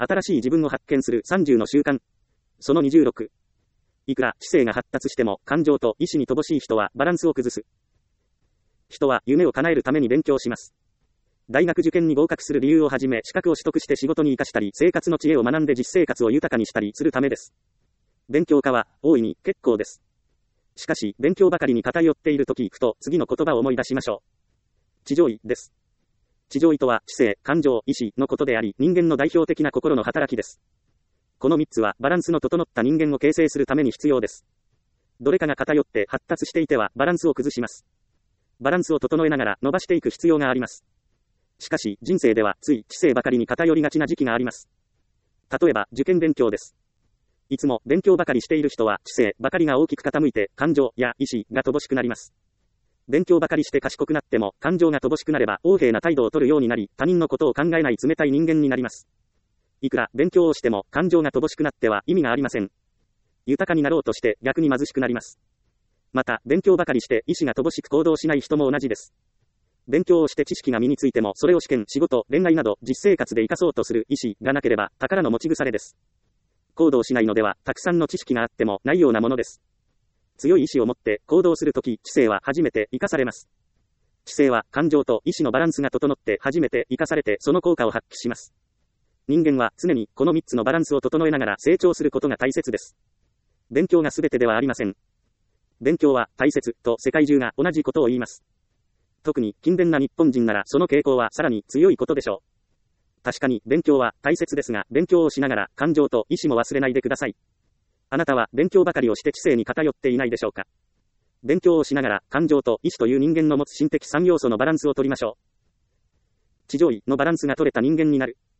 新しい自分を発見する30の習慣。その26。いくら知性が発達しても感情と意志に乏しい人はバランスを崩す。人は夢を叶えるために勉強します。大学受験に合格する理由をはじめ、資格を取得して仕事に生かしたり、生活の知恵を学んで実生活を豊かにしたりするためです。勉強家は大いに結構です。しかし、勉強ばかりに偏っているとき、ふと次の言葉を思い出しましょう。知情意です。知情意とは知性、感情、意志のことであり、人間の代表的な心の働きです。この3つはバランスの整った人間を形成するために必要です。どれかが偏って発達していてはバランスを崩します。バランスを整えながら伸ばしていく必要があります。しかし、人生ではつい知性ばかりに偏りがちな時期があります。例えば、受験勉強です。いつも勉強ばかりしている人は知性ばかりが大きく傾いて感情や意志が乏しくなります。勉強ばかりして賢くなっても感情が乏しくなれば横柄な態度を取るようになり、他人のことを考えない冷たい人間になります。いくら勉強をしても感情が乏しくなっては意味がありません。豊かになろうとして逆に貧しくなります。また、勉強ばかりして意志が乏しく行動しない人も同じです。勉強をして知識が身についてもそれを試験、仕事、恋愛など実生活で活かそうとする意志がなければ宝の持ち腐れです。行動しないのではたくさんの知識があってもないようなものです。強い意志を持って行動するとき、知性は初めて活かされます。知性は感情と意志のバランスが整って初めて活かされてその効果を発揮します。人間は常にこの3つのバランスを整えながら成長することが大切です。勉強が全てではありません。勉強は大切と世界中が同じことを言います。特に勤勉な日本人ならその傾向はさらに強いことでしょう。確かに勉強は大切ですが、勉強をしながら感情と意志も忘れないでください。あなたは勉強ばかりをして知性に偏っていないでしょうか。勉強をしながら感情と意志という人間の持つ心的3要素のバランスを取りましょう。知情意のバランスが取れた人間になる。